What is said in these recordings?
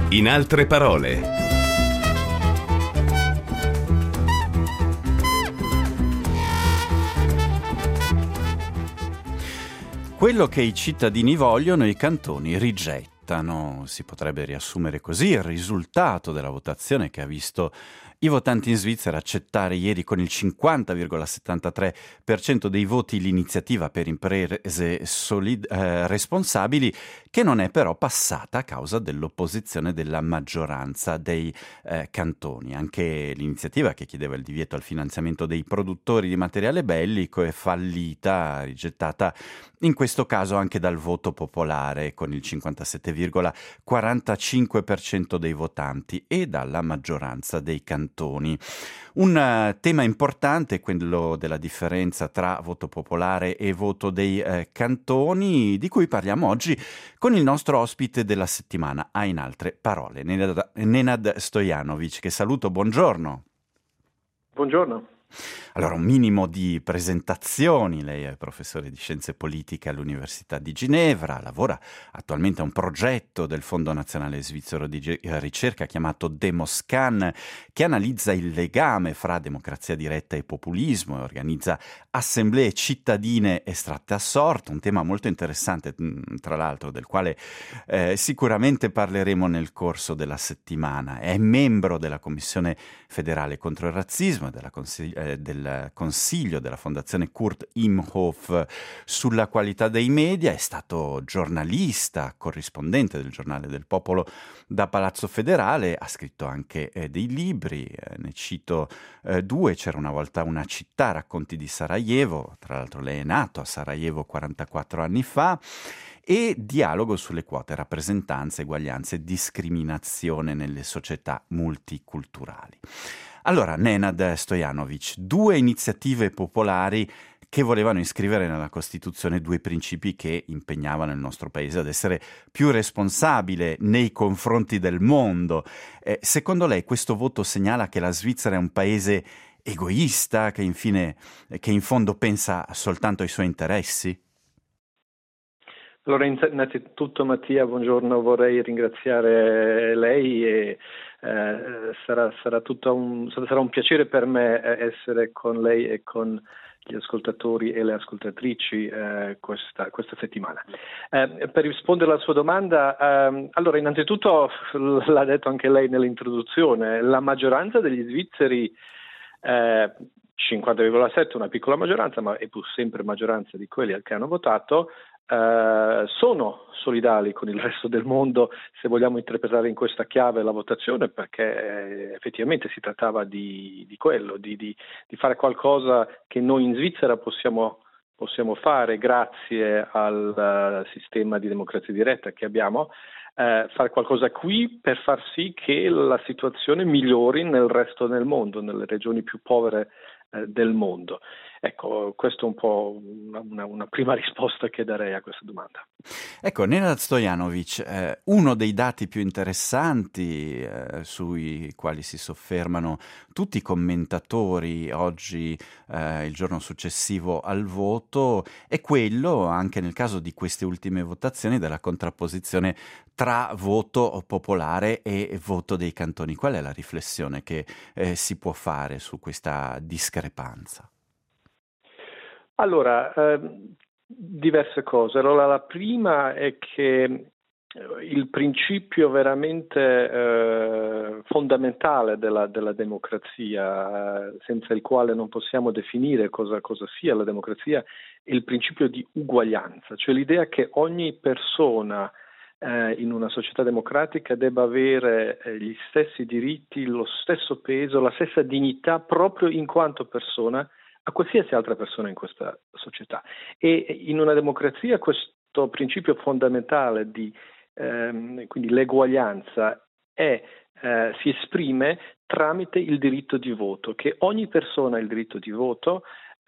In altre parole. Quello che i cittadini vogliono, i cantoni rigettano. Si potrebbe riassumere così il risultato della votazione che ha visto i votanti in Svizzera accettare ieri con il 50,73% dei voti l'iniziativa per imprese responsabili, che non è però passata a causa dell'opposizione della maggioranza dei cantoni. Anche l'iniziativa che chiedeva il divieto al finanziamento dei produttori di materiale bellico è fallita, rigettata in questo caso anche dal voto popolare con il 57,45% dei votanti e dalla maggioranza dei cantoni. Un tema importante è quello della differenza tra voto popolare e voto dei cantoni, di cui parliamo oggi con il nostro ospite della settimana, in altre parole, Nenad Stojanovic, che saluto, buongiorno. Buongiorno. Allora, un minimo di presentazioni. Lei è professore di scienze politiche all'Università di Ginevra, lavora attualmente a un progetto del Fondo Nazionale Svizzero di Ricerca chiamato Demoscan, che analizza il legame fra democrazia diretta e populismo e organizza assemblee cittadine estratte a sorte, un tema molto interessante, tra l'altro, del quale sicuramente parleremo nel corso della settimana. È membro della Commissione federale contro il razzismo e del Consiglio della Fondazione Kurt Imhoff sulla qualità dei media, è stato giornalista, corrispondente del Giornale del Popolo da Palazzo Federale, ha scritto anche dei libri, ne cito due: C'era una volta una città, racconti di Sarajevo, tra l'altro lei è nato a Sarajevo 44 anni fa, e Dialogo sulle quote, rappresentanza, eguaglianza e discriminazione nelle società multiculturali. Allora, Nenad Stojanovic, due iniziative popolari che volevano iscrivere nella Costituzione due principi che impegnavano il nostro paese ad essere più responsabile nei confronti del mondo. Secondo lei questo voto segnala che la Svizzera è un paese egoista, che in fondo pensa soltanto ai suoi interessi? Allora, innanzitutto Mattia, buongiorno, vorrei ringraziare lei e sarà un piacere per me essere con lei e con gli ascoltatori e le ascoltatrici questa settimana. Per rispondere alla sua domanda, allora innanzitutto l'ha detto anche lei nell'introduzione, la maggioranza degli svizzeri 50,7, una piccola maggioranza, ma è pur sempre maggioranza di quelli che hanno votato, sono solidali con il resto del mondo, se vogliamo interpretare in questa chiave la votazione, perché effettivamente si trattava di quello, di fare qualcosa che noi in Svizzera possiamo fare grazie al sistema di democrazia diretta che abbiamo, fare qualcosa qui per far sì che la situazione migliori nel resto del mondo, nelle regioni più povere del mondo. Ecco, questo è un po' una prima risposta che darei a questa domanda. Ecco, Nenad Stojanovic, uno dei dati più interessanti sui quali si soffermano tutti i commentatori oggi, il giorno successivo al voto, è quello, anche nel caso di queste ultime votazioni, della contrapposizione tra voto popolare e voto dei cantoni. Qual è la riflessione che si può fare su questa discrepanza? Allora, diverse cose. Allora, la prima è che il principio veramente fondamentale della democrazia, senza il quale non possiamo definire cosa sia la democrazia, è il principio di uguaglianza, cioè l'idea che ogni persona in una società democratica debba avere gli stessi diritti, lo stesso peso, la stessa dignità proprio in quanto persona a qualsiasi altra persona in questa società. E in una democrazia questo principio fondamentale di quindi l'eguaglianza si esprime tramite il diritto di voto, che ogni persona ha il diritto di voto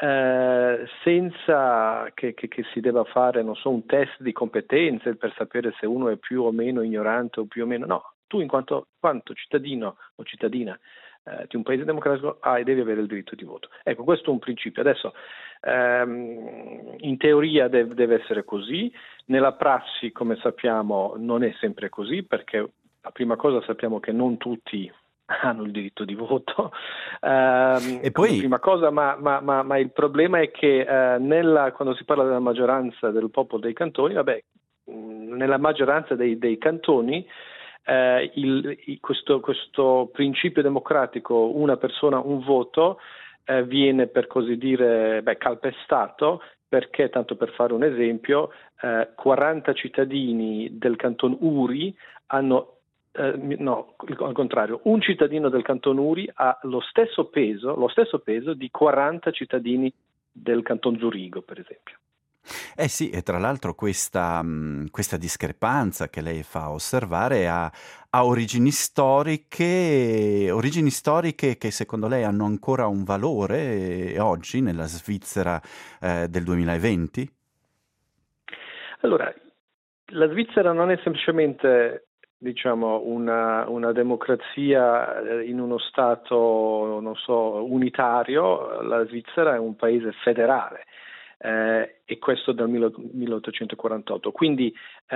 senza che si debba fare, non so, un test di competenze per sapere se uno è più o meno ignorante o più o meno. No, tu in quanto cittadino o cittadina di un paese democratico hai e devi avere il diritto di voto. Ecco, questo è un principio. Adesso in teoria deve essere così, nella prassi, come sappiamo, non è sempre così, perché la prima cosa sappiamo che non tutti hanno il diritto di voto, E poi prima cosa, ma il problema è che quando si parla della maggioranza del popolo dei cantoni, nella maggioranza dei cantoni questo principio democratico, una persona, un voto, viene, per così dire, calpestato, perché, tanto per fare un esempio, 40 cittadini del canton Uri hanno no, al contrario, un cittadino del canton Uri ha lo stesso peso di 40 cittadini del canton Zurigo, per esempio. eh sì, e tra l'altro questa discrepanza che lei fa osservare ha origini storiche che secondo lei hanno ancora un valore oggi nella Svizzera del 2020? Allora, la Svizzera non è semplicemente, diciamo, una democrazia in uno stato, non so, unitario. La Svizzera è un paese federale, e questo dal 1848. Quindi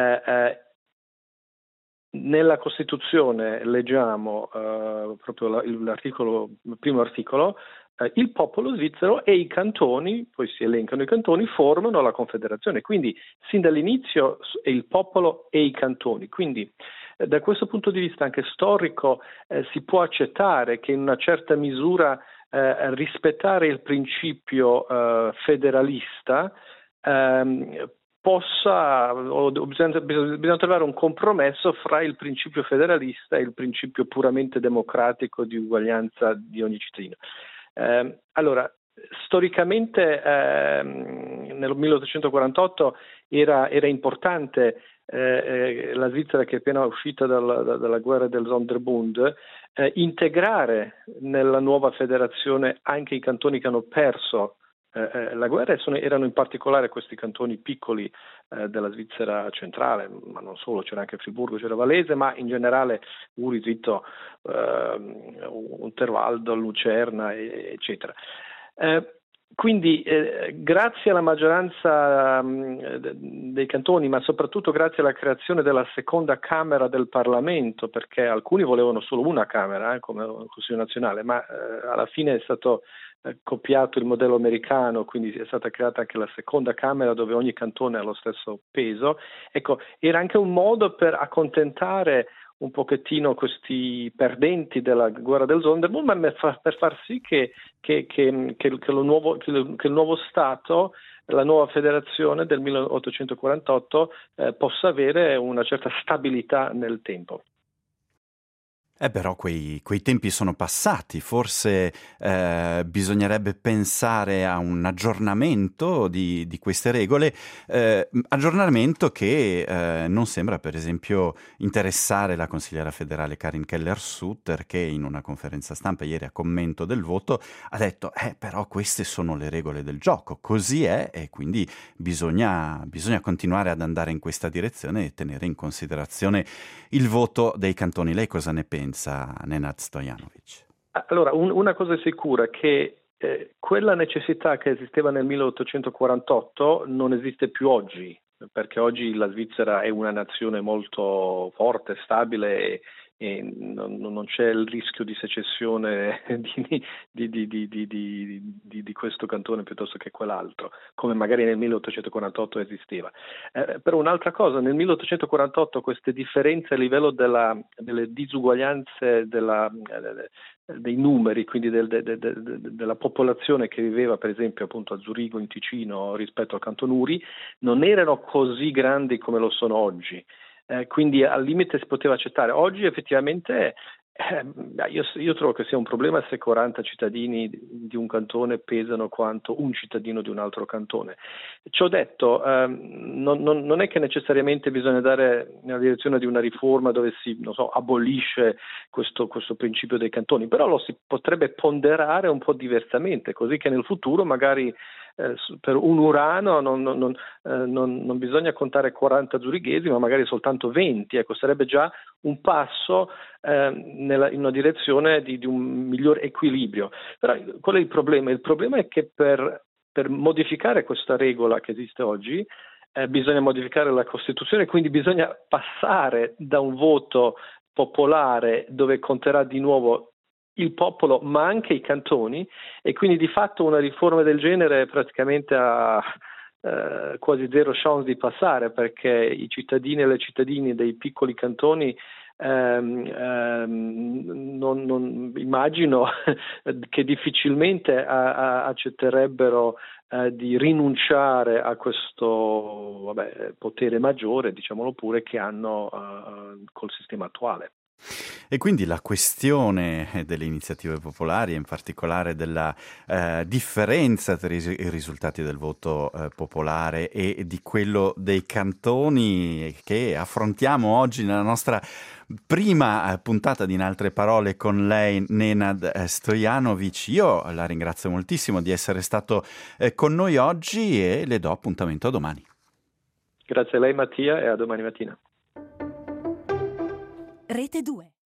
nella Costituzione leggiamo proprio il primo articolo, il popolo svizzero e i cantoni, poi si elencano i cantoni, formano la Confederazione. Quindi sin dall'inizio è il popolo e i cantoni. Quindi da questo punto di vista anche storico si può accettare che in una certa misura rispettare il principio federalista bisogna trovare un compromesso fra il principio federalista e il principio puramente democratico di uguaglianza di ogni cittadino. Allora, storicamente nel 1848 era importante la Svizzera, che è appena uscita dalla guerra del Sonderbund, integrare nella nuova federazione anche i cantoni che hanno perso la guerra, erano in particolare questi cantoni piccoli della Svizzera centrale, ma non solo, c'era anche Friburgo, c'era Valese, ma in generale Uri, Zito, Unterwaldo, Lucerna, eccetera. Quindi grazie alla maggioranza dei cantoni, ma soprattutto grazie alla creazione della seconda Camera del Parlamento, perché alcuni volevano solo una Camera come Consiglio nazionale, ma alla fine è stato copiato il modello americano, quindi è stata creata anche la seconda Camera dove ogni cantone ha lo stesso peso. Ecco, era anche un modo per accontentare un pochettino questi perdenti della guerra del Sonderbund, ma per far sì che il nuovo Stato, la nuova federazione del 1848 possa avere una certa stabilità nel tempo. Però quei tempi sono passati, forse bisognerebbe pensare a un aggiornamento di queste regole, aggiornamento che non sembra per esempio interessare la consigliera federale Karin Keller-Sutter, che in una conferenza stampa ieri a commento del voto ha detto però queste sono le regole del gioco, così è, e quindi bisogna continuare ad andare in questa direzione e tenere in considerazione il voto dei cantoni. Lei cosa ne pensa, Nenad Stojanovic? Allora, una cosa è sicura, che quella necessità che esisteva nel 1848 non esiste più oggi, perché oggi la Svizzera è una nazione molto forte, stabile, e non c'è il rischio di secessione di questo cantone piuttosto che quell'altro, come magari nel 1848 esisteva. Però un'altra cosa, nel 1848 queste differenze a livello delle disuguaglianze dei numeri, quindi della popolazione che viveva per esempio appunto a Zurigo in Ticino rispetto al Canton Uri, non erano così grandi come lo sono oggi. Quindi al limite si poteva accettare. Oggi effettivamente io trovo che sia un problema se 40 cittadini di un cantone pesano quanto un cittadino di un altro cantone. Ciò detto, non è che necessariamente bisogna andare nella direzione di una riforma dove si abolisce questo principio dei cantoni, però lo si potrebbe ponderare un po' diversamente, così che nel futuro magari per un Urano non bisogna contare 40 zurighesi, ma magari soltanto 20. Ecco, sarebbe già un passo in una direzione di un miglior equilibrio. Però qual è il problema? Il problema è che per modificare questa regola che esiste oggi bisogna modificare la Costituzione, quindi bisogna passare da un voto popolare dove conterà di nuovo il popolo ma anche i cantoni, e quindi di fatto una riforma del genere praticamente ha quasi zero chance di passare, perché i cittadini e le cittadine dei piccoli cantoni non immagino che difficilmente accetterebbero di rinunciare a questo potere maggiore, diciamolo pure, che hanno col sistema attuale. E quindi la questione delle iniziative popolari, e in particolare della differenza tra i risultati del voto popolare e di quello dei cantoni, che affrontiamo oggi nella nostra prima puntata di In altre parole con lei, Nenad Stojanovic. Io la ringrazio moltissimo di essere stato con noi oggi e le do appuntamento a domani. Grazie a lei Mattia e a domani mattina. Rete 2.